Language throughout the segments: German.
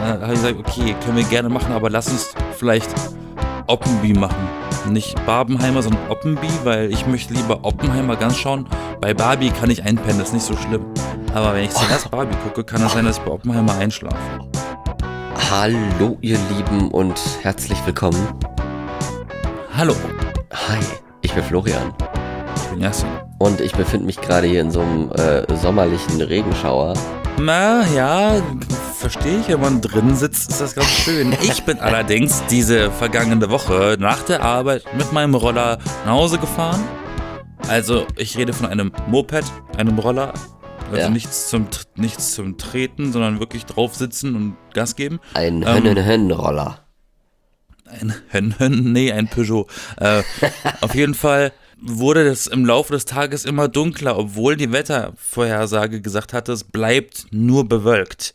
habe ich gesagt, okay, können wir gerne machen, aber lass uns vielleicht Oppenby machen. Nicht Barbenheimer, sondern Oppenby, weil ich möchte lieber Oppenheimer ganz schauen. Bei Barbie kann ich einpennen, das ist nicht so schlimm. Aber wenn ich zuerst Barbie gucke, kann es sein, dass ich bei Oppenheimer einschlafe. Hallo ihr Lieben und herzlich willkommen. Hallo, Hi, ich bin Florian ich bin Yassin. und ich befinde mich gerade hier in so einem sommerlichen Regenschauer. Na ja, verstehe ich, wenn man drin sitzt, ist das ganz schön. Ich bin allerdings diese vergangene Woche nach der Arbeit mit meinem Roller nach Hause gefahren. Also ich rede von einem Moped, einem Roller. Also Ja. nichts zum Treten, sondern wirklich drauf sitzen und Gas geben. Ein Hönnen-Hönnen-Roller. Ein Peugeot. Auf jeden Fall wurde es im Laufe des Tages immer dunkler, obwohl die Wettervorhersage gesagt hatte, es bleibt nur bewölkt.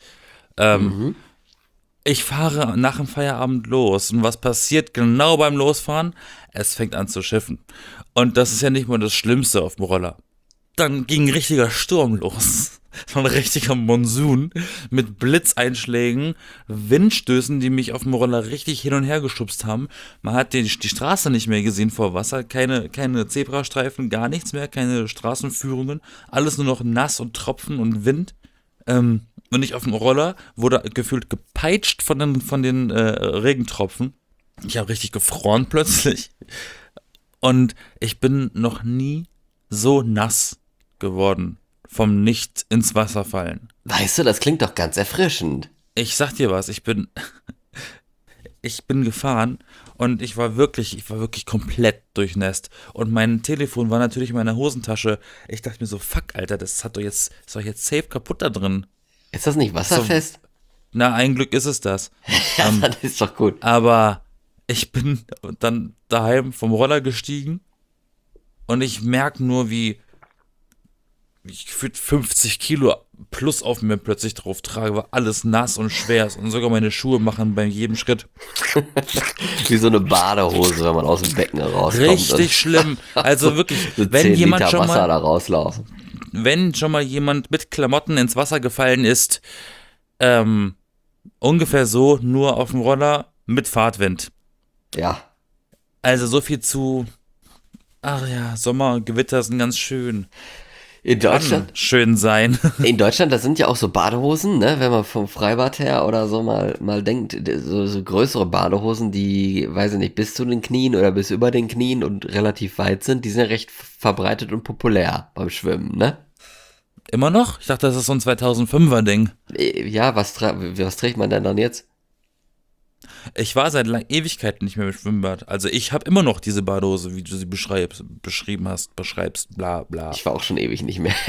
Ich fahre nach dem Feierabend los und was passiert genau beim Losfahren? Es fängt an zu schiffen. Und das ist ja nicht mal das Schlimmste auf dem Roller. Dann ging ein richtiger Sturm los. So ein richtiger Monsun mit Blitzeinschlägen, Windstößen, die mich auf dem Roller richtig hin und her geschubst haben. Man hat die Straße nicht mehr gesehen vor Wasser, keine Zebrastreifen, gar nichts mehr, keine Straßenführungen, alles nur noch nass und Tropfen und Wind. Und ich auf dem Roller wurde gefühlt gepeitscht von den Regentropfen. Ich habe richtig gefroren plötzlich. Und ich bin noch nie so nass geworden vom nicht ins Wasser fallen. Weißt du, das klingt doch ganz erfrischend. Ich sag dir was, ich bin gefahren und ich war wirklich komplett durchnässt. Und mein Telefon war natürlich in meiner Hosentasche. Ich dachte mir so, fuck, Alter, ist doch jetzt safe kaputt da drin. Ist das nicht wasserfest? Na, ein Glück ist es das. Ja, das ist doch gut. Aber ich bin dann daheim vom Roller gestiegen und ich merke nur, wie ich gefühlt 50 Kilo plus auf mir plötzlich drauf trage, weil alles nass und schwer ist und sogar meine Schuhe machen bei jedem Schritt. Wie so eine Badehose, wenn man aus dem Becken rauskommt. Richtig schlimm. Also wirklich, So wenn 10 jemand Liter schon Wasser mal, da rauslaufen. wenn schon mal jemand mit Klamotten ins Wasser gefallen ist, ungefähr so, nur auf dem Roller mit Fahrtwind. Ja. Also so viel zu, ach ja, Sommergewitter sind ganz schön. In Deutschland, Kann schön sein. da sind ja auch so Badehosen, ne, wenn man vom Freibad her oder so mal denkt, so größere Badehosen, die, weiß ich nicht, bis zu den Knien oder bis über den Knien und relativ weit sind, die sind ja recht verbreitet und populär beim Schwimmen, ne? Immer noch? Ich dachte, das ist so ein 2005er Ding. Ja, was trägt man denn dann jetzt? Ich war seit Ewigkeiten nicht mehr im Schwimmbad. Also ich habe immer noch diese Badehose, wie du sie beschreibst, bla bla. Ich war auch schon ewig nicht mehr.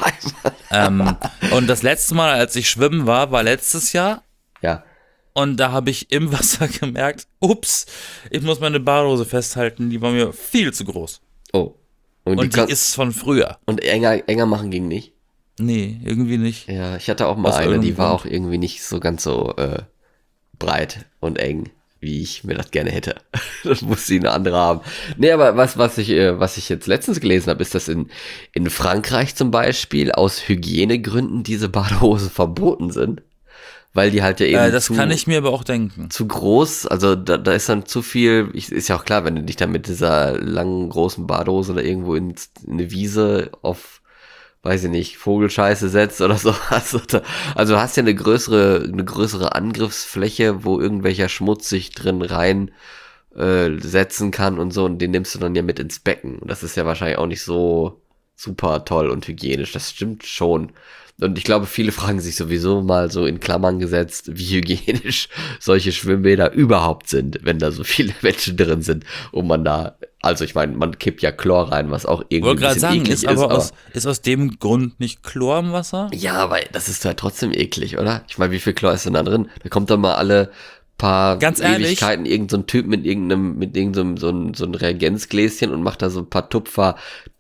Und das letzte Mal, als ich schwimmen war letztes Jahr. Ja. Und da habe ich im Wasser gemerkt, ups, ich muss meine Badehose festhalten, die war mir viel zu groß. Oh. Und die ist von früher. Und enger machen ging nicht? Nee, irgendwie nicht. Ja, ich hatte auch mal Aus eine, irgendeinem die war Grund. auch irgendwie nicht so ganz so breit und eng, wie ich mir das gerne hätte. Das muss sie eine andere haben. Nee, aber was ich jetzt letztens gelesen habe, ist, dass in Frankreich zum Beispiel aus Hygienegründen diese Badehosen verboten sind. Weil die halt ja eben Das kann ich mir aber auch denken. zu groß, also da ist dann zu viel, ist ja auch klar, wenn du dich dann mit dieser langen, großen Badehose da irgendwo in eine Wiese auf, weiß ich nicht, Vogelscheiße setzt oder so. Also du hast ja eine größere Angriffsfläche, wo irgendwelcher Schmutz sich drin rein setzen kann und so, und den nimmst du dann ja mit ins Becken. Und das ist ja wahrscheinlich auch nicht so super toll und hygienisch, das stimmt schon. Und ich glaube, viele fragen sich sowieso mal so in Klammern gesetzt, wie hygienisch solche Schwimmbäder überhaupt sind, wenn da so viele Menschen drin sind und man da, also ich meine, man kippt ja Chlor rein, was auch Ich irgendwie ein wollte gerade bisschen sagen, eklig ist aus dem Grund nicht Chlor im Wasser? ja, aber das ist halt trotzdem eklig, oder? Ich meine, wie viel Chlor ist denn da drin? Da kommt dann mal alle paar Ganz ehrlich? Ewigkeiten irgend so ein Typ mit irgendeinem so ein Reagenzgläschen und macht da so ein paar Tupfer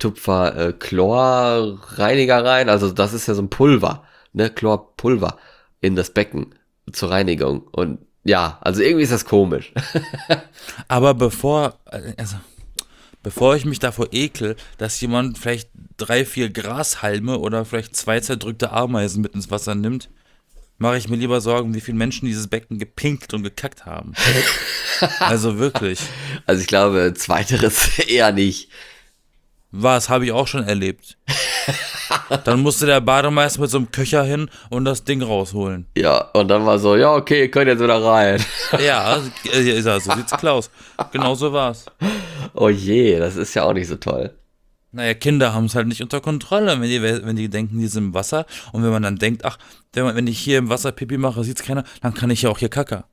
Chlorreiniger rein. Also das ist ja so ein Pulver, ne? Chlorpulver in das Becken zur Reinigung. Und ja, also irgendwie ist das komisch. Aber bevor ich mich davor ekel, dass jemand vielleicht 3, 4 Grashalme oder vielleicht 2 zerdrückte Ameisen mit ins Wasser nimmt, mache ich mir lieber Sorgen, wie viele Menschen dieses Becken gepinkelt und gekackt haben. Also wirklich. Also ich glaube, zweiteres eher nicht. Was, habe ich auch schon erlebt. Dann musste der Bademeister mit so einem Köcher hin und das Ding rausholen. Ja, und dann war so, ja, okay, ihr könnt jetzt wieder rein. Ja, so sieht's Klaus. Genau so war's. Oh je, das ist ja auch nicht so toll. Naja, Kinder haben es halt nicht unter Kontrolle, wenn die denken, die sind im Wasser. Und wenn man dann denkt, ach, wenn ich hier im Wasser Pipi mache, sieht's keiner, dann kann ich ja auch hier kacker.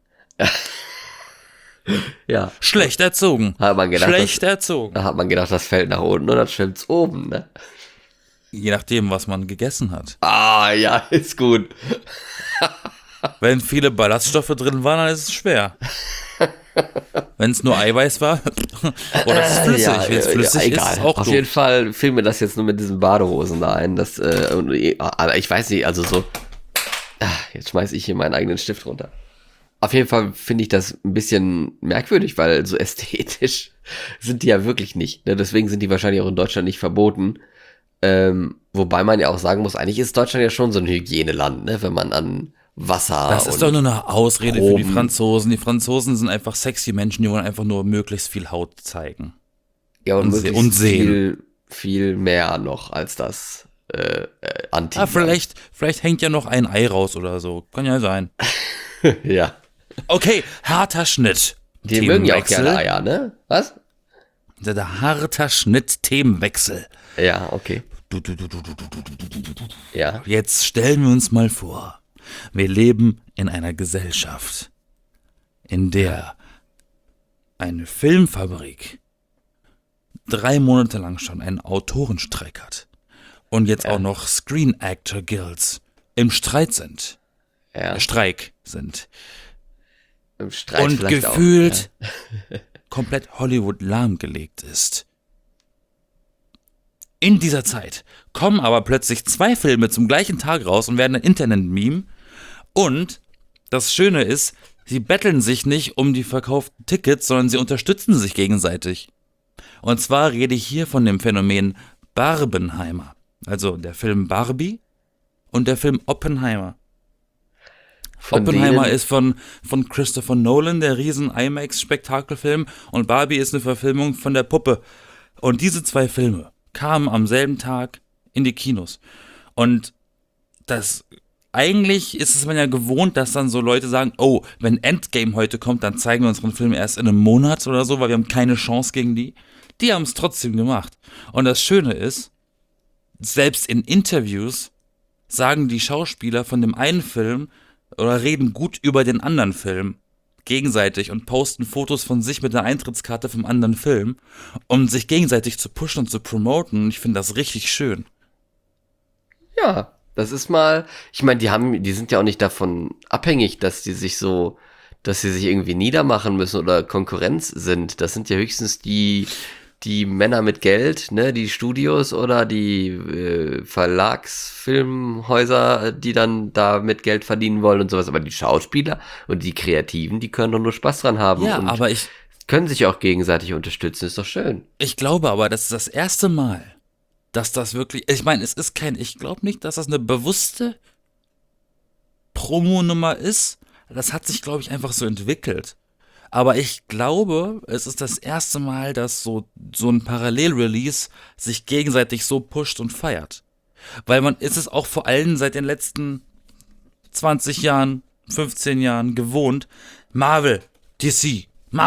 Ja. Schlecht erzogen. Hat man gedacht, Schlecht erzogen. Da hat man gedacht, das fällt nach unten und dann schwimmt's oben, ne? Je nachdem, was man gegessen hat. Ah, ja, ist gut. Wenn viele Ballaststoffe drin waren, dann ist es schwer. Wenn es nur Eiweiß war, oder es ist flüssig. Ja, wenn es flüssig ist, ist es auch Auf doof. jeden Fall fiel mir das jetzt nur mit diesen Badehosen da ein. Aber ich weiß nicht, also so. Jetzt schmeiß ich hier meinen eigenen Stift runter. Auf jeden Fall finde ich das ein bisschen merkwürdig, weil so ästhetisch sind die ja wirklich nicht. Ne? Deswegen sind die wahrscheinlich auch in Deutschland nicht verboten. Wobei man ja auch sagen muss, eigentlich ist Deutschland ja schon so ein Hygieneland, ne? Wenn man an Wasser. Das ist doch nur eine Ausrede Proben. für die Franzosen. Die Franzosen sind einfach sexy Menschen, die wollen einfach nur möglichst viel Haut zeigen. Ja, und möglichst sehen. Viel mehr noch als das Anti. Vielleicht hängt ja noch ein Ei raus oder so. Kann ja sein. Ja. Okay, harter Schnitt. Die mögen ja auch gerne Eier, ne? Was? Der harter Schnitt, Themenwechsel. Ja, okay. Ja. Jetzt stellen wir uns mal vor, wir leben in einer Gesellschaft, in der eine Filmfabrik 3 Monate lang schon einen Autorenstreik hat und jetzt auch noch Screen Actor Guilds im Streit sind. Ja. Streik sind. Im Streit und vielleicht gefühlt auch, ja. komplett Hollywood lahmgelegt ist. In dieser Zeit kommen aber plötzlich 2 Filme zum gleichen Tag raus und werden ein Internet-Meme. Und das Schöne ist, sie betteln sich nicht um die verkauften Tickets, sondern sie unterstützen sich gegenseitig. Und zwar rede ich hier von dem Phänomen Barbenheimer. Also der Film Barbie und der Film Oppenheimer. Oppenheimer ist von Christopher Nolan, der riesen IMAX-Spektakelfilm, und Barbie ist eine Verfilmung von der Puppe. Und diese 2 Filme kamen am selben Tag in die Kinos. Und eigentlich ist es man ja gewohnt, dass dann so Leute sagen, oh, wenn Endgame heute kommt, dann zeigen wir unseren Film erst in einem Monat oder so, weil wir haben keine Chance gegen die. Die haben es trotzdem gemacht. Und das Schöne ist, selbst in Interviews sagen die Schauspieler von dem einen Film oder reden gut über den anderen Film gegenseitig und posten Fotos von sich mit der Eintrittskarte vom anderen Film, um sich gegenseitig zu pushen und zu promoten. Und ich finde das richtig schön. Ja, das ist mal, ich meine, die sind ja auch nicht davon abhängig, dass sie sich irgendwie niedermachen müssen oder Konkurrenz sind. Das sind ja höchstens die Männer mit Geld, ne, die Studios oder die Verlagsfilmhäuser, die dann da mit Geld verdienen wollen und sowas. Aber die Schauspieler und die Kreativen, die können doch nur Spaß dran haben. Ja, und aber können sich auch gegenseitig unterstützen, ist doch schön. Ich glaube aber, das ist das erste Mal, dass das wirklich, ich meine, ich glaube nicht, dass das eine bewusste Promo-Nummer ist. Das hat sich, glaube ich, einfach so entwickelt. Aber ich glaube, es ist das erste Mal, dass so ein Parallel-Release sich gegenseitig so pusht und feiert. Weil man ist es auch vor allem seit den letzten 20 Jahren, 15 Jahren gewohnt, Marvel, DC.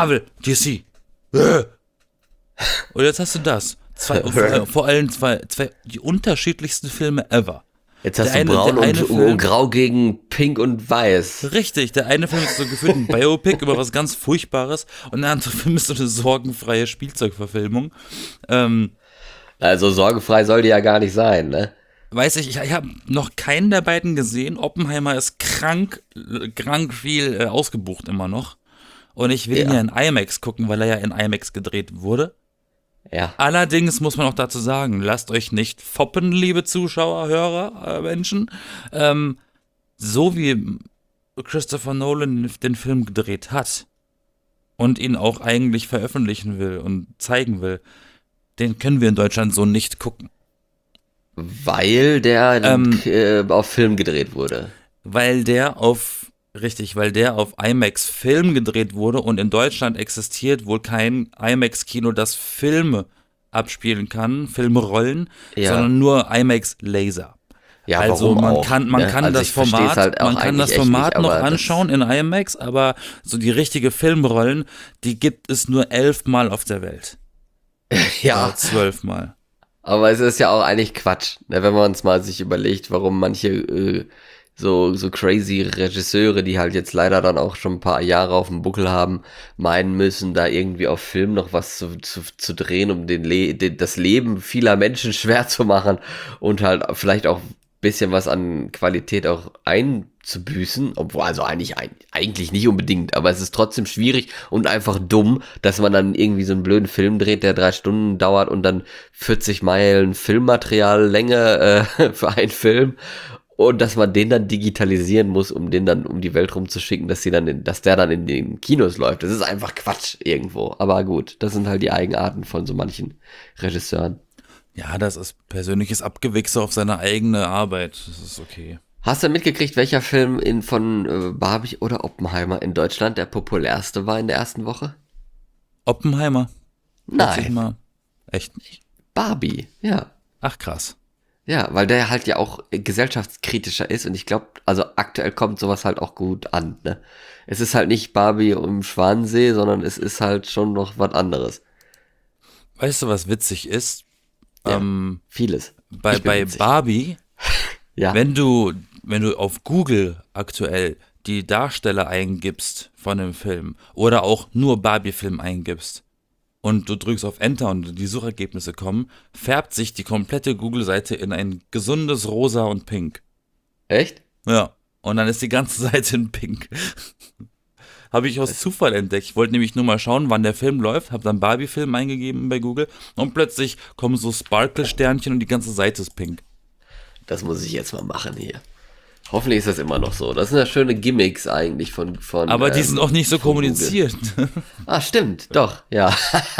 Und jetzt hast du das. Vor allem zwei die unterschiedlichsten Filme ever. Jetzt hast du Braun und Grau gegen Pink und Weiß. Richtig, der eine Film ist so gefühlt ein Biopic über was ganz Furchtbares und der andere Film ist so eine sorgenfreie Spielzeugverfilmung. Also sorgenfrei soll die ja gar nicht sein, ne? Weiß ich habe noch keinen der beiden gesehen. Oppenheimer ist krank viel ausgebucht immer noch. Und ich will ihn ja in IMAX gucken, weil er ja in IMAX gedreht wurde. Ja. Allerdings muss man auch dazu sagen, lasst euch nicht foppen, liebe Zuschauer, Hörer, Menschen. So wie Christopher Nolan den Film gedreht hat und ihn auch eigentlich veröffentlichen will und zeigen will, den können wir in Deutschland so nicht gucken. Weil der auf Film gedreht wurde. weil der auf IMAX Film gedreht wurde und in Deutschland existiert wohl kein IMAX-Kino, das Filme abspielen kann, Filme rollen, Ja. sondern nur IMAX Laser. Ja, Also warum auch? man Ne? kann Also das ich verstehe es halt auch man kann das eigentlich echt nicht, Format noch aber das. anschauen in IMAX, aber so die richtige Filmrollen, die gibt es nur 11 Mal auf der Welt. Oder Ja, 12 Mal. aber es ist ja auch eigentlich Quatsch, ne? Wenn man uns mal sich überlegt, warum manche so crazy Regisseure, die halt jetzt leider dann auch schon ein paar Jahre auf dem Buckel haben, meinen müssen, da irgendwie auf Film noch was zu drehen, um das Leben vieler Menschen schwer zu machen und halt vielleicht auch ein bisschen was an Qualität auch einzubüßen, obwohl also eigentlich nicht unbedingt, aber es ist trotzdem schwierig und einfach dumm, dass man dann irgendwie so einen blöden Film dreht, der 3 Stunden dauert und dann 40 Meilen Filmmaterial Länge für einen Film und dass man den dann digitalisieren muss, um den dann um die Welt rumzuschicken, dass der dann in den Kinos läuft. Das ist einfach Quatsch irgendwo. Aber gut, das sind halt die Eigenarten von so manchen Regisseuren. Ja, das ist persönliches Abgewichse auf seine eigene Arbeit. Das ist okay. Hast du mitgekriegt, welcher Film von Barbie oder Oppenheimer in Deutschland der populärste war in der ersten Woche? Oppenheimer. Plötzlich Nein, mal. Echt nicht. Barbie, ja. Ach krass. Ja, weil der halt ja auch gesellschaftskritischer ist und ich glaube, also aktuell kommt sowas halt auch gut an, ne? Es ist halt nicht Barbie im Schwanensee, sondern es ist halt schon noch was anderes. Weißt du, was witzig ist? Ja, vieles. Ich bin Bei witzig. Barbie, Ja, wenn du auf Google aktuell die Darsteller eingibst von dem Film oder auch nur Barbie-Film eingibst und du drückst auf Enter und die Suchergebnisse kommen, färbt sich die komplette Google-Seite in ein gesundes Rosa und Pink. echt? Ja. Und dann ist die ganze Seite in Pink. Habe ich aus Zufall entdeckt. Ich wollte nämlich nur mal schauen, wann der Film läuft. Habe dann Barbie-Film eingegeben bei Google und plötzlich kommen so Sparkle-Sternchen und die ganze Seite ist pink. Das muss ich jetzt mal machen hier. Hoffentlich ist das immer noch so. Das sind ja schöne Gimmicks eigentlich Aber die sind auch nicht so von Google. kommuniziert. Ah, stimmt, doch, ja.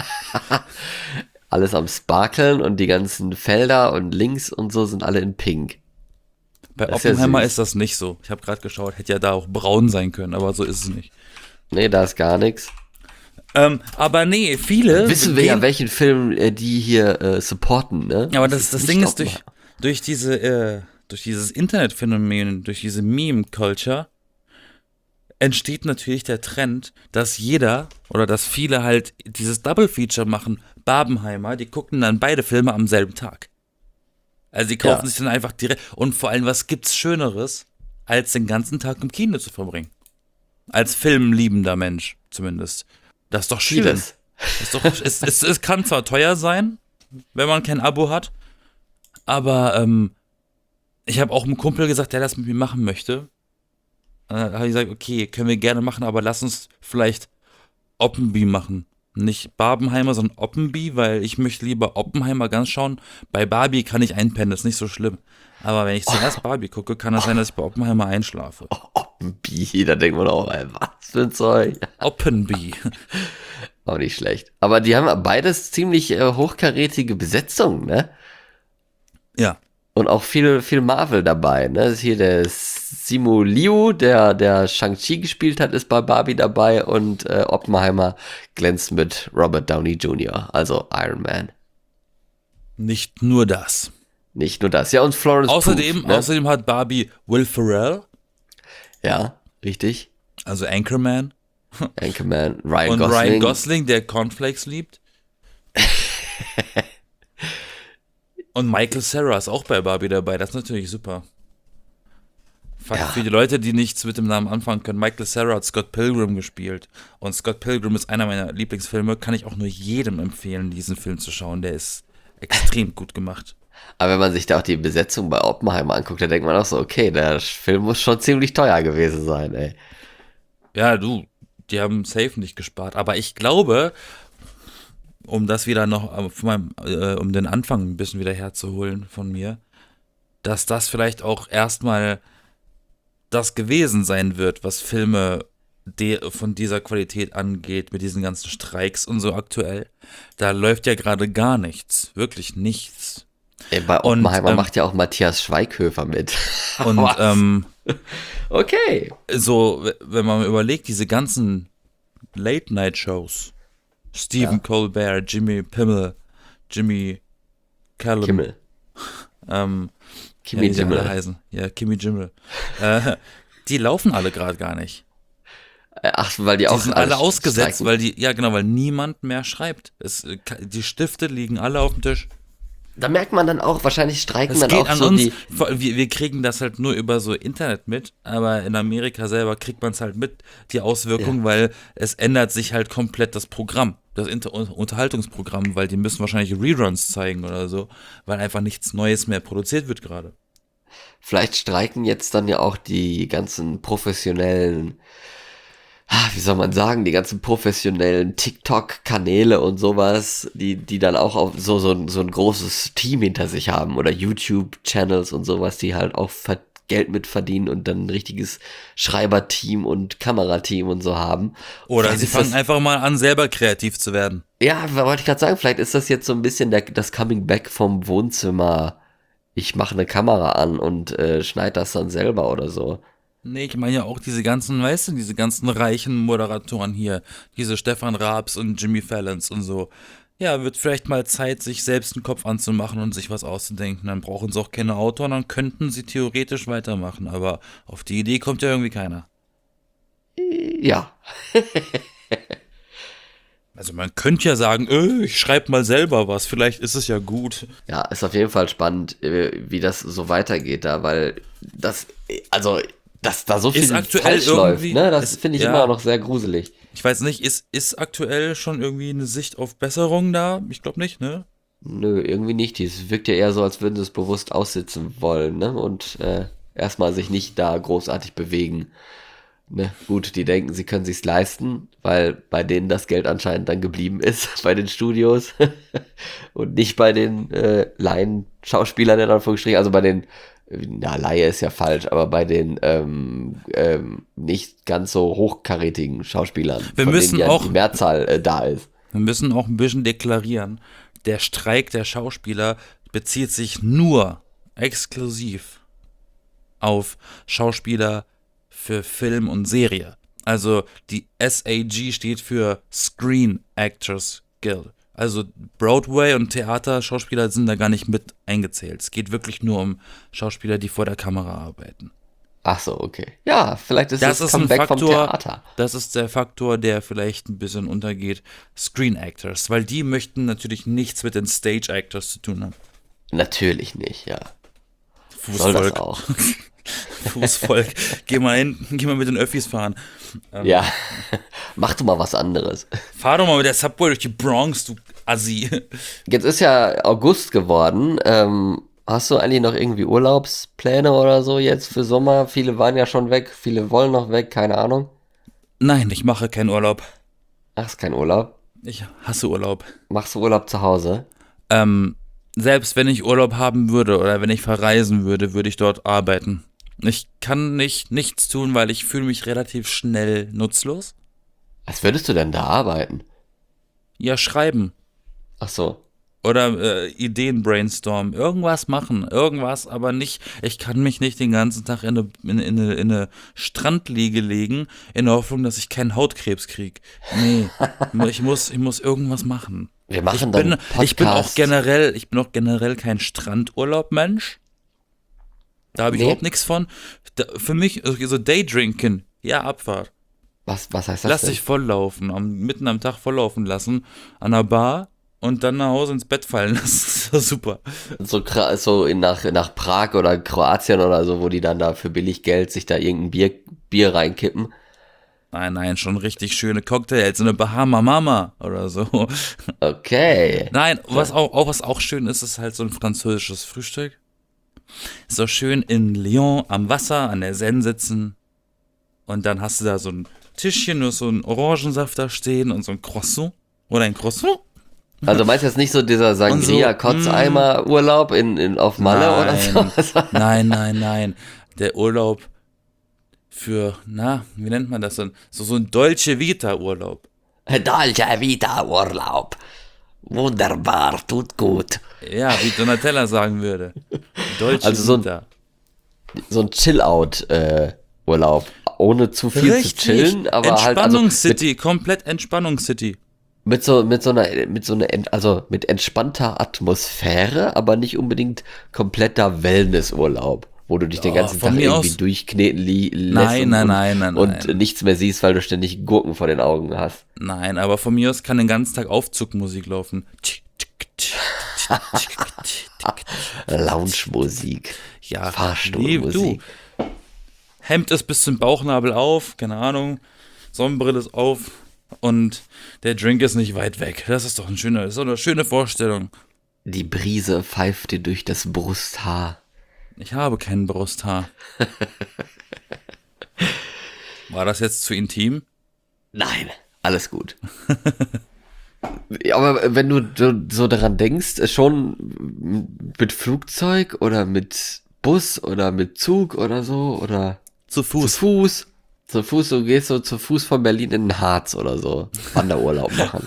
Alles am Sparkeln und die ganzen Felder und Links und so sind alle in Pink. Bei Das ist ja Oppenheimer süß. ist das nicht so. Ich habe gerade geschaut, hätte ja da auch braun sein können, aber so ist es nicht. Nee, da ist gar nichts. Aber nee, viele Wissen wir ja, gehen, welchen Film die hier supporten, ne? aber das nicht Ding ist, Oppenheimer. durch dieses Internetphänomen, durch diese Meme-Culture, entsteht natürlich der Trend, dass jeder oder dass viele halt dieses Double-Feature machen. Barbenheimer, die gucken dann beide Filme am selben Tag. Also die kaufen Ja, sich dann einfach direkt. Und vor allem, was gibt's Schöneres, als den ganzen Tag im Kino zu verbringen? Als filmliebender Mensch zumindest. Das ist doch schön. vieles. Das ist doch, es kann zwar teuer sein, wenn man kein Abo hat, aber ich habe auch einem Kumpel gesagt, der das mit mir machen möchte. Dann habe ich gesagt, okay, können wir gerne machen, aber lass uns vielleicht Oppenby machen. Nicht Barbenheimer, sondern Oppenby, weil ich möchte lieber Oppenheimer ganz schauen. Bei Barbie kann ich einpennen, das ist nicht so schlimm. Aber wenn ich zuerst Barbie gucke, kann es sein, dass ich bei Oppenheimer einschlafe. Oppenbi, da denkt man auch, ey, was für ein Zeug. Oppenby. Auch nicht schlecht. Aber die haben beides ziemlich hochkarätige Besetzungen, ne? Ja. Und auch viel Marvel dabei, ne? Das ist hier der Simu Liu, der Shang-Chi gespielt hat, ist bei Barbie dabei und Oppenheimer glänzt mit Robert Downey Jr., also Iron Man. Nicht nur das. Nicht nur das. Ja, und Florence Pugh, ne? Außerdem hat Barbie Will Ferrell, Ja, richtig. also Anchorman, Anchorman, Ryan und Gosling. Ryan Gosling, der Cornflakes liebt. Und Michael Cera ist auch bei Barbie dabei, das ist natürlich super. Ja. Für die Leute, die nichts mit dem Namen anfangen können, Michael Cera hat Scott Pilgrim gespielt. Und Scott Pilgrim ist einer meiner Lieblingsfilme, kann ich auch nur jedem empfehlen, diesen Film zu schauen. Der ist extrem gut gemacht. Aber wenn man sich da auch die Besetzung bei Oppenheimer anguckt, dann denkt man auch so, okay, der Film muss schon ziemlich teuer gewesen sein, ey. Ja, die haben safe nicht gespart. Aber ich glaube, um das wieder noch, um den Anfang ein bisschen wieder herzuholen von mir, dass das vielleicht auch erstmal das gewesen sein wird, was Filme von dieser Qualität angeht, mit diesen ganzen Streiks und so aktuell. Da läuft ja gerade gar nichts, wirklich nichts. Bei Und, Oppenheimer macht ja auch Matthias Schweighöfer mit. Und Was? Okay. so, wenn man überlegt, diese ganzen Late-Night-Shows, Stephen Colbert, Jimmy Kimmel, Jimmy Callum, Kimmel. wie sie alle heißen. Ja, Kimmy Jimmel. Die laufen alle gerade gar nicht. Ach, weil die auch sind alle ausgesetzt, streiken. weil niemand mehr schreibt. Die Stifte liegen alle auf dem Tisch. Da merkt man dann auch, wahrscheinlich streiken Es dann geht auch an so uns, die. wir kriegen das halt nur über so Internet mit, aber in Amerika selber kriegt man es halt mit, die Auswirkungen, weil es ändert sich halt komplett das Programm, das Unterhaltungsprogramm, weil die müssen wahrscheinlich Reruns zeigen oder so, weil einfach nichts Neues mehr produziert wird gerade. Vielleicht streiken jetzt dann ja auch die ganzen professionellen, wie soll man sagen, die ganzen professionellen TikTok-Kanäle und sowas, die dann auch auf so ein großes Team hinter sich haben oder YouTube-Channels und sowas, die halt auch Geld mit verdienen und dann ein richtiges Schreiberteam und Kamerateam und so haben. Oder Vielleicht sie ist fangen einfach mal an, selber kreativ zu werden. Ja, wollte ich gerade sagen, vielleicht ist das jetzt so ein bisschen das Coming Back vom Wohnzimmer. Ich mache eine Kamera an und schneide das dann selber oder so. Nee, ich meine ja auch diese ganzen, weißt du, diese ganzen reichen Moderatoren hier, diese Stefan Raabs und Jimmy Fallons und so. Ja, wird vielleicht mal Zeit, sich selbst einen Kopf anzumachen und sich was auszudenken. Dann brauchen sie auch keine Autoren, dann könnten sie theoretisch weitermachen. Aber auf die Idee kommt ja irgendwie keiner. Ja. Also man könnte ja sagen, ich schreibe mal selber was, vielleicht ist es ja gut. Ja, ist auf jeden Fall spannend, wie das so weitergeht da, weil dass da so viel falsch läuft, ne? Das finde ich immer noch sehr gruselig. Ich weiß nicht, ist aktuell schon irgendwie eine Sicht auf Besserung da? Ich glaube nicht, ne? Nö, irgendwie nicht. Es wirkt ja eher so, als würden sie es bewusst aussitzen wollen, ne? Und erstmal sich nicht da großartig bewegen. Ne? Gut, die denken, sie können sich's leisten, weil bei denen das Geld anscheinend dann geblieben ist, bei den Studios und nicht bei den Laien-Schauspielern in Anführungsstrichen, also bei den, Laie ist ja falsch, aber bei den nicht ganz so hochkarätigen Schauspielern, Wir von müssen denen ja auch- die Mehrzahl da ist. Wir müssen auch ein bisschen deklarieren, der Streik der Schauspieler bezieht sich nur exklusiv auf Schauspieler für Film und Serie. Also die SAG steht für Screen Actors Guild. Also Broadway und Theaterschauspieler sind da gar nicht mit eingezählt. Es geht wirklich nur um Schauspieler, die vor der Kamera arbeiten. Ach so, okay. Ja, vielleicht ist Das das ist ein Comeback vom Faktor, Theater. das ist der Faktor, der vielleicht ein bisschen untergeht. Screen Actors, weil die möchten natürlich nichts mit den Stage Actors zu tun haben. Natürlich nicht, ja. Soll Fußvolk. das auch. Fußvolk. Geh mal mit den Öffis fahren. Ja, mach du mal was anderes. Fahr doch mal mit der Subway durch die Bronx, du Assi. Jetzt ist ja August geworden. Hast du eigentlich noch irgendwie Urlaubspläne oder so jetzt für Sommer? Viele waren ja schon weg, viele wollen noch weg, keine Ahnung. Nein, ich mache keinen Urlaub. Ach, ist kein Urlaub. Ich hasse Urlaub. Machst du Urlaub zu Hause? Selbst wenn ich Urlaub haben würde oder wenn ich verreisen würde, würde ich dort arbeiten. Ich kann nichts tun, weil ich fühle mich relativ schnell nutzlos. Was würdest du denn da arbeiten? Ja, schreiben. Ach so. Oder Ideen brainstormen. Irgendwas machen. Irgendwas, aber nicht. Ich kann mich nicht den ganzen Tag in eine Strandliege legen, in der Hoffnung, dass ich keinen Hautkrebs kriege. Nee. ich muss irgendwas machen. Wir machen dann Ich bin auch Podcast. generell kein Strandurlaub-Mensch. Da habe ich Nee. überhaupt nichts von. Für mich, so Daydrinken, ja, Abfahrt. Was heißt das Lass denn? dich volllaufen, mitten am Tag volllaufen lassen, an der Bar und dann nach Hause ins Bett fallen lassen. Das ist doch super. Nach Prag oder Kroatien oder so, wo die dann da für billig Geld sich da irgendein Bier reinkippen. Nein, schon richtig schöne Cocktails, so eine Bahama Mama oder so. Okay. Nein, was auch schön ist, ist halt so ein französisches Frühstück. So schön in Lyon am Wasser, an der Seine sitzen. Und dann hast du da so ein Tischchen, nur so ein Orangensaft da stehen und so ein Croissant. Oder ein Croissant. Also meinst du jetzt nicht so dieser Sangria-Kotzeimer-Urlaub auf Malle oder so? Nein. Der Urlaub für, wie nennt man das denn? So ein Dolce Vita Urlaub. Dolce Vita Urlaub. Wunderbar, tut gut. Ja, wie Donatella sagen würde. Dolce Also so Vita. ein Chill-Out-Urlaub. Ohne zu viel zu chillen, aber halt also Entspannungcity, komplett Entspannungscity. mit entspannter Atmosphäre, aber nicht unbedingt kompletter Wellnessurlaub, wo du dich den ganzen von Tag mir irgendwie aus- durchkneten lässt Nein. und nichts mehr siehst, weil du ständig Gurken vor den Augen hast. Nein, aber von mir aus kann den ganzen Tag Aufzugmusik laufen. Lounge-Musik, Ja, du. Fahrstuhlmusik. Hemd ist bis zum Bauchnabel auf, keine Ahnung, Sonnenbrille ist auf und der Drink ist nicht weit weg. Das ist doch das ist doch eine schöne Vorstellung. Die Brise pfeift dir durch das Brusthaar. Ich habe kein Brusthaar. War das jetzt zu intim? Nein, alles gut. Ja, aber wenn du so daran denkst, schon mit Flugzeug oder mit Bus oder mit Zug oder so oder Zu Fuß. zu Fuß, du gehst so zu Fuß von Berlin in den Harz oder so, Wanderurlaub machen.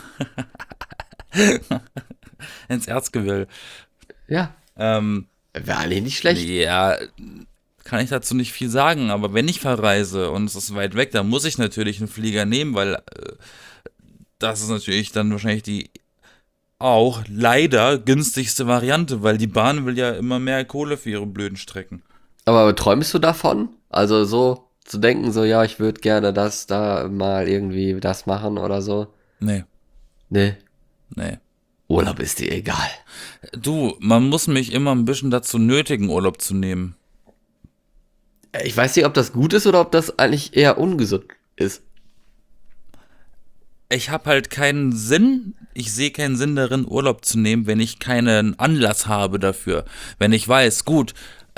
Ins Erzgebirge. Ja, wäre eigentlich nicht schlecht. Ja, kann ich dazu nicht viel sagen, aber wenn ich verreise und es ist weit weg, dann muss ich natürlich einen Flieger nehmen, weil das ist natürlich dann wahrscheinlich die auch leider günstigste Variante, weil die Bahn will ja immer mehr Kohle für ihre blöden Strecken. Aber träumst du davon? Also so zu denken, so ja, ich würde gerne da mal irgendwie das machen oder so? Nee. Nee, Urlaub ist dir egal. Du, man muss mich immer ein bisschen dazu nötigen, Urlaub zu nehmen. Ich weiß nicht, ob das gut ist oder ob das eigentlich eher ungesund ist. Ich habe halt keinen Sinn, ich sehe keinen Sinn darin, Urlaub zu nehmen, wenn ich keinen Anlass habe dafür. Wenn ich weiß, gut,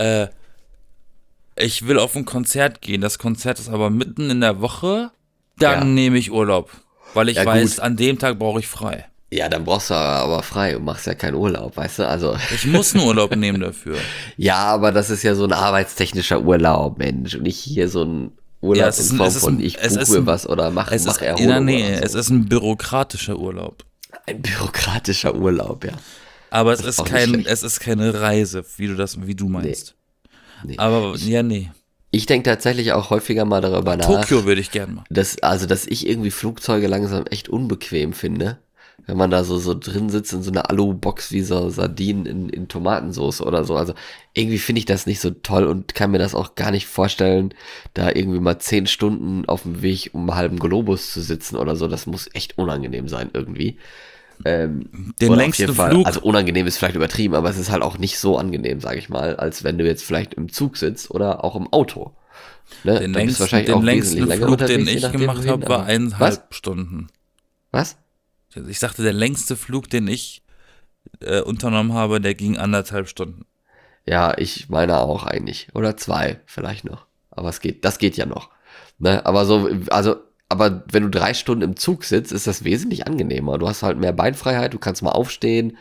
ich will auf ein Konzert gehen, das Konzert ist aber mitten in der Woche, dann Ja. nehme ich Urlaub. Weil ich Ja, weiß, gut. an dem Tag brauche ich frei. Ja, dann brauchst du aber frei und machst ja keinen Urlaub, weißt du? Also, Ich muss einen Urlaub nehmen dafür. ja, aber das ist ja so ein arbeitstechnischer Urlaub, Mensch. Und nicht hier so ein Urlaub Ja, es ist in ein- Form es ist von ein- ich es buche ist mir ein- was oder mach Erholung es oder so. ist ein bürokratischer Urlaub. Ein bürokratischer Urlaub, ja. Aber es Das ist ist auch nicht schlecht. es ist keine Reise, wie du meinst. Nee. Aber, ja, nee. Ich denke tatsächlich auch häufiger mal darüber nach, Tokio würde ich gern machen. dass ich irgendwie Flugzeuge langsam echt unbequem finde. Wenn man da so drin sitzt in so einer Alu-Box wie so Sardinen in Tomatensauce oder so. Also irgendwie finde ich das nicht so toll und kann mir das auch gar nicht vorstellen, da irgendwie mal 10 Stunden auf dem Weg um einen halben Globus zu sitzen oder so. Das muss echt unangenehm sein irgendwie. Den Oder auf längsten jeden Fall, Flug, also unangenehm ist vielleicht übertrieben, aber es ist halt auch nicht so angenehm, sage ich mal, als wenn du jetzt vielleicht im Zug sitzt oder auch im Auto. Ne? den Da bist du längsten, auch den wesentlich längsten länger Flug, den unterwegs, je ich nachdem, gemacht wohin, habe, war aber- 1,5 Stunden. Was? Ich sagte, der längste Flug, den ich unternommen habe, der ging 1,5 Stunden. Ja, ich meine auch eigentlich. Oder 2 vielleicht noch. Aber das geht ja noch. Ne? Aber wenn du 3 Stunden im Zug sitzt, ist das wesentlich angenehmer. Du hast halt mehr Beinfreiheit, du kannst mal aufstehen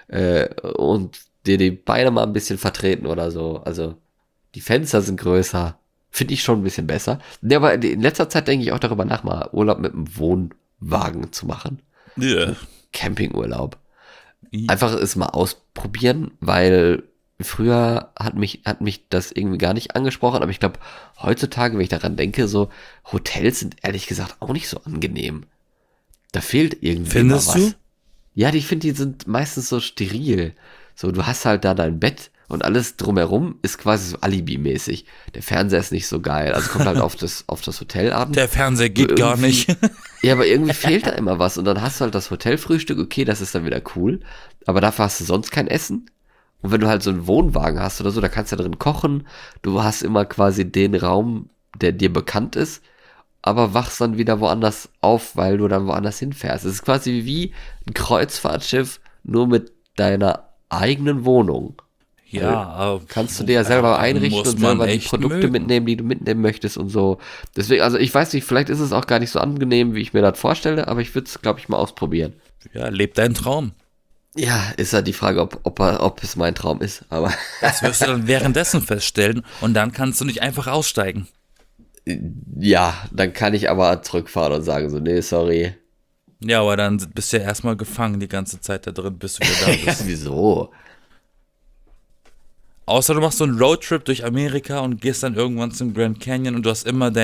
und dir die Beine mal ein bisschen vertreten oder so. Also die Fenster sind größer. Finde ich schon ein bisschen besser. Ne, aber in letzter Zeit denke ich auch darüber nach, mal Urlaub mit einem Wohnwagen zu machen. Ja. Campingurlaub. Einfach es mal ausprobieren, weil früher hat mich das irgendwie gar nicht angesprochen, aber ich glaube, heutzutage, wenn ich daran denke, so Hotels sind ehrlich gesagt auch nicht so angenehm. Da fehlt irgendwie Findest immer was. du? Ja, ich finde, die sind meistens so steril. So, du hast halt da dein Bett und alles drumherum ist quasi so Alibi-mäßig. Der Fernseher ist nicht so geil. Also kommt halt auf das Hotel an. Der Fernseher geht gar Irgendwie- nicht. Ja, aber irgendwie fehlt da immer was. Und dann hast du halt das Hotelfrühstück, okay, das ist dann wieder cool. Aber dafür hast du sonst kein Essen. Und wenn du halt so einen Wohnwagen hast oder so, da kannst du ja drin kochen. Du hast immer quasi den Raum, der dir bekannt ist, aber wachst dann wieder woanders auf, weil du dann woanders hinfährst. Es ist quasi wie ein Kreuzfahrtschiff, nur mit deiner eigenen Wohnung. Ja, aber Kannst du dir ja selber einrichten muss und man selber die echt Produkte mögen. mitnehmen, die du mitnehmen möchtest und so. Deswegen, also ich weiß nicht, vielleicht ist es auch gar nicht so angenehm, wie ich mir das vorstelle, aber ich würde es, glaube ich, mal ausprobieren. Ja, leb deinen Traum. Ja, ist halt die Frage, ob es mein Traum ist, aber Das wirst du dann währenddessen feststellen und dann kannst du nicht einfach aussteigen. ja, dann kann ich aber zurückfahren und sagen so, nee, sorry, Ja, aber dann bist du ja erstmal gefangen die ganze Zeit da drin, bis du wieder da Ja, bist. wieso? Außer du machst so einen Roadtrip durch Amerika und gehst dann irgendwann zum Grand Canyon und du hast immer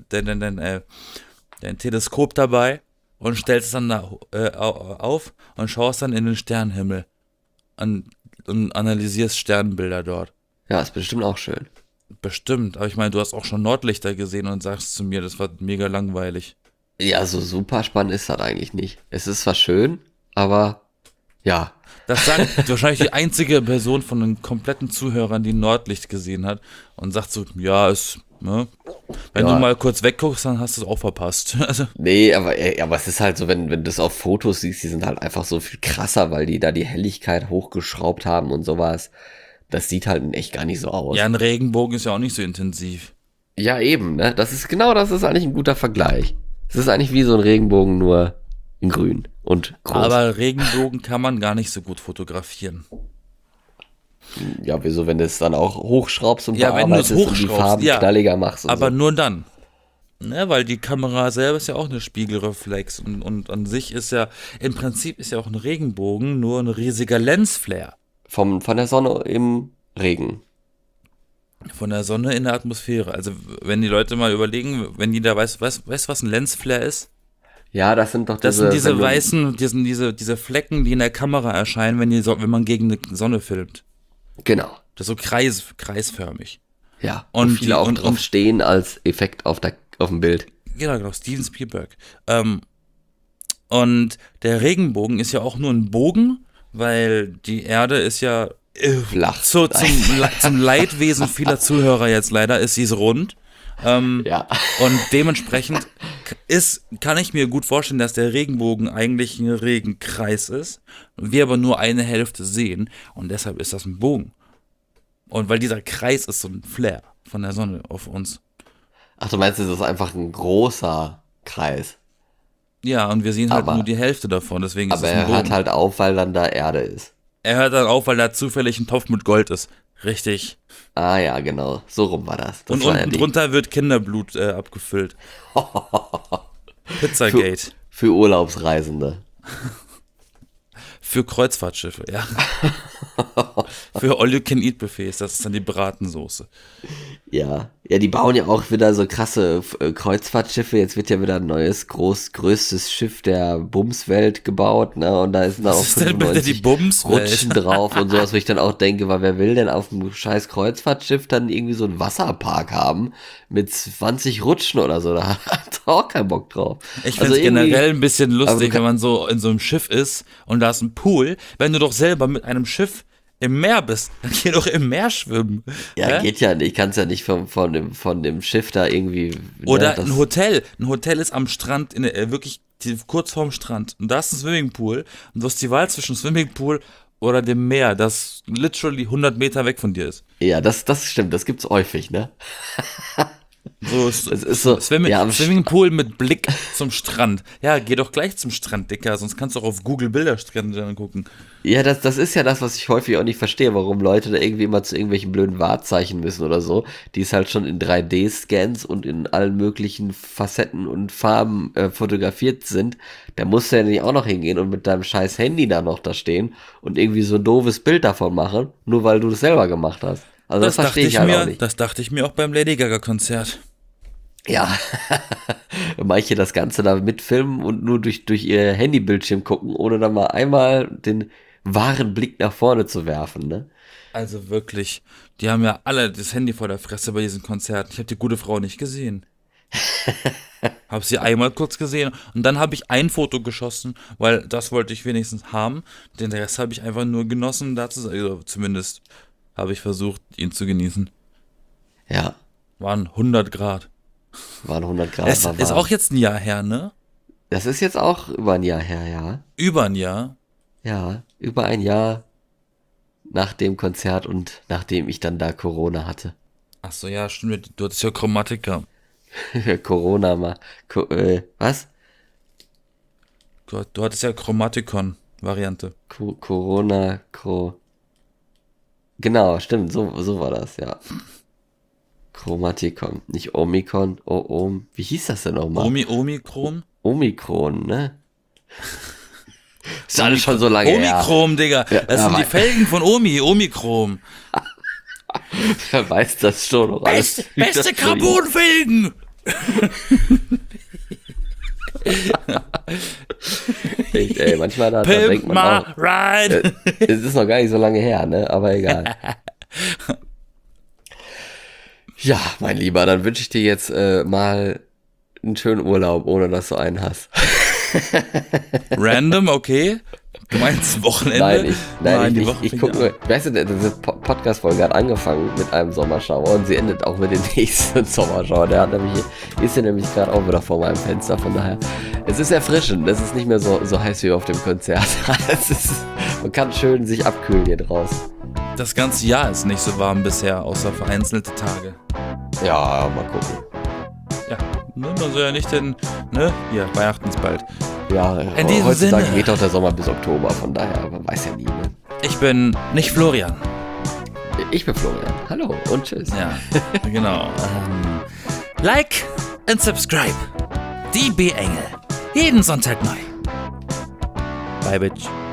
dein Teleskop dabei und stellst es dann da auf und schaust dann in den Sternenhimmel an, und analysierst Sternbilder dort. Ja, ist bestimmt auch schön. Bestimmt, aber ich meine, du hast auch schon Nordlichter gesehen und sagst zu mir, das war mega langweilig. Ja, so super spannend ist das eigentlich nicht. Es ist zwar schön, aber ja. Das sagt wahrscheinlich die einzige Person von den kompletten Zuhörern, die Nordlicht gesehen hat und sagt so, ja, ne? Wenn du Ja, mal kurz wegguckst, dann hast du es auch verpasst. Also, nee, aber es ist halt so, wenn du das auf Fotos siehst, die sind halt einfach so viel krasser, weil die da die Helligkeit hochgeschraubt haben und sowas. Das sieht halt in echt gar nicht so aus. ja, ein Regenbogen ist ja auch nicht so intensiv. Ja, eben, ne? Das ist eigentlich ein guter Vergleich. Es ist eigentlich wie so ein Regenbogen, nur in grün und groß. Aber Regenbogen kann man gar nicht so gut fotografieren. Ja, wieso, wenn du es dann auch hochschraubst und Ja, wenn du es bearbeitest und die hochschraubst, Farben ja, knalliger machst und aber so. nur dann. Ne, weil die Kamera selber ist ja auch eine Spiegelreflex und an sich ist ja, im Prinzip ist ja auch ein Regenbogen nur ein riesiger Lensflare Von der Sonne im Regen. von der Sonne in der Atmosphäre. Also wenn die Leute mal überlegen, wenn jeder weiß, was ein Lensflare ist? Ja, das sind doch Das sind diese wenn du- weißen, diese Flecken, die in der Kamera erscheinen, wenn man gegen eine Sonne filmt. Genau. Das ist so kreisförmig. Ja. Und Und viele die- auch und- drauf und- stehen als Effekt auf dem Bild. Genau, Steven Spielberg. Und der Regenbogen ist ja auch nur ein Bogen, weil die Erde ist ja Flach. zum Leidwesen vieler Zuhörer jetzt leider ist sie so rund. Ja. Und dementsprechend kann ich mir gut vorstellen, dass der Regenbogen eigentlich ein Regenkreis ist. Wir aber nur eine Hälfte sehen und deshalb ist das ein Bogen. Und weil dieser Kreis ist so ein Flare von der Sonne auf uns. Ach, du meinst, es ist einfach ein großer Kreis. Ja, und wir sehen halt Aber- nur die Hälfte davon, deswegen ist Aber es ein er Bogen. hört halt auf, weil dann da Erde ist. Er hört dann auf, weil da zufällig ein Topf mit Gold ist. Richtig. Ah ja, genau. So rum war das. Das Und war ja unten die- drunter wird Kinderblut abgefüllt. Pizzagate. Für Urlaubsreisende. Für Kreuzfahrtschiffe, ja. Für All-You-Can-Eat-Buffets, das ist dann die Bratensoße. Ja. Ja, die bauen ja auch wieder so krasse Kreuzfahrtschiffe. Jetzt wird ja wieder ein neues, größtes Schiff der Bumswelt gebaut, ne? Und da ist dann auch Was ist denn bitte die 95 Bumswelt? Rutschen drauf und sowas, wo ich dann auch denke, weil wer will denn auf einem scheiß Kreuzfahrtschiff dann irgendwie so einen Wasserpark haben mit 20 Rutschen oder so? Da hat er auch keinen Bock drauf. Ich Also finde es irgendwie- generell ein bisschen aber lustig, du wenn man so in so einem Schiff ist und da ist ein Pool. Wenn du doch selber mit einem Schiff im Meer bist, dann geh doch im Meer schwimmen. Ja, Hä? geht ja nicht. Ich kann es ja nicht von dem Schiff da irgendwie. Ne, Oder das- ein Hotel. Ein Hotel ist am Strand, wirklich kurz vorm Strand. Und da ist ein Swimmingpool. Und du hast die Wahl zwischen Swimmingpool oder dem Meer, das literally 100 Meter weg von dir ist. Ja, das stimmt. Das gibt's häufig, ne? So ist Es ist so. ja, am Swimmingpool mit Blick zum Strand. Ja, geh doch gleich zum Strand, Dicker, sonst kannst du auch auf Google Bilderstrände angucken. Ja, das ist ja das, was ich häufig auch nicht verstehe, warum Leute da irgendwie immer zu irgendwelchen blöden Wahrzeichen müssen oder so, die es halt schon in 3D-Scans und in allen möglichen Facetten und Farben fotografiert sind. Da musst du ja nicht auch noch hingehen und mit deinem scheiß Handy da noch da stehen und irgendwie so ein doofes Bild davon machen, nur weil du das selber gemacht hast. Also das verstehe ich halt auch nicht. Das dachte ich mir auch beim Lady Gaga Konzert. Ja, manche das Ganze da mitfilmen und nur durch ihr Handybildschirm gucken, ohne dann mal einmal den wahren Blick nach vorne zu werfen, ne? Also wirklich, die haben ja alle das Handy vor der Fresse bei diesen Konzerten. Ich habe die gute Frau nicht gesehen. Hab sie einmal kurz gesehen und dann habe ich ein Foto geschossen, weil das wollte ich wenigstens haben. Den Rest habe ich einfach nur genossen, da zu sein. Also zumindest habe ich versucht, ihn zu genießen. Ja, Waren 100 Grad. waren 100 Grad. Es war ist warm. auch jetzt ein Jahr her, ne? Das ist jetzt auch über ein Jahr her, ja. Über ein Jahr. Ja, über ein Jahr nach dem Konzert und nachdem ich dann da Corona hatte. Ach so, ja, stimmt. Du hattest ja Chromatiker. Corona mal. Was? Du hattest ja Chromatikon-Variante. Corona, Genau, stimmt, so war das, ja. Chromatikon, nicht Omikron, wie hieß das denn nochmal? Omikron? Omikron, ne? Ist alles schon so lange her. Omichrom, Digga. Das sind die Felgen von Omichrom. Wer weiß das schon noch alles. Beste Carbonfelgen! Echt, ey, manchmal da denkt man auch, ride. es ist noch gar nicht so lange her, ne? Aber egal. Ja, mein Lieber, dann wünsche ich dir jetzt mal einen schönen Urlaub, ohne dass du einen hast. Random, okay. Du meinst Wochenende? Nein, ich gucke nur, weißt du, diese Podcast-Folge hat angefangen mit einem Sommerschauer und sie endet auch mit dem nächsten Sommerschauer. Ist ja nämlich gerade auch wieder vor meinem Fenster, von daher. Es ist erfrischend, es ist nicht mehr so heiß wie auf dem Konzert. Man kann schön sich abkühlen hier draußen. Das ganze Jahr ist nicht so warm bisher, außer vereinzelte Tage. Ja, mal gucken. Ja, ne, man soll ja nicht ne, hier, Weihnachten ist bald. Ja, in diesem heutzutage Sinne geht auch der Sommer bis Oktober, von daher, man weiß ja nie, ne? Ich bin nicht Florian. Ich bin Florian. Hallo und tschüss. Ja, genau. Like and subscribe. Die B-Engel. Jeden Sonntag neu. Bye, Bitch.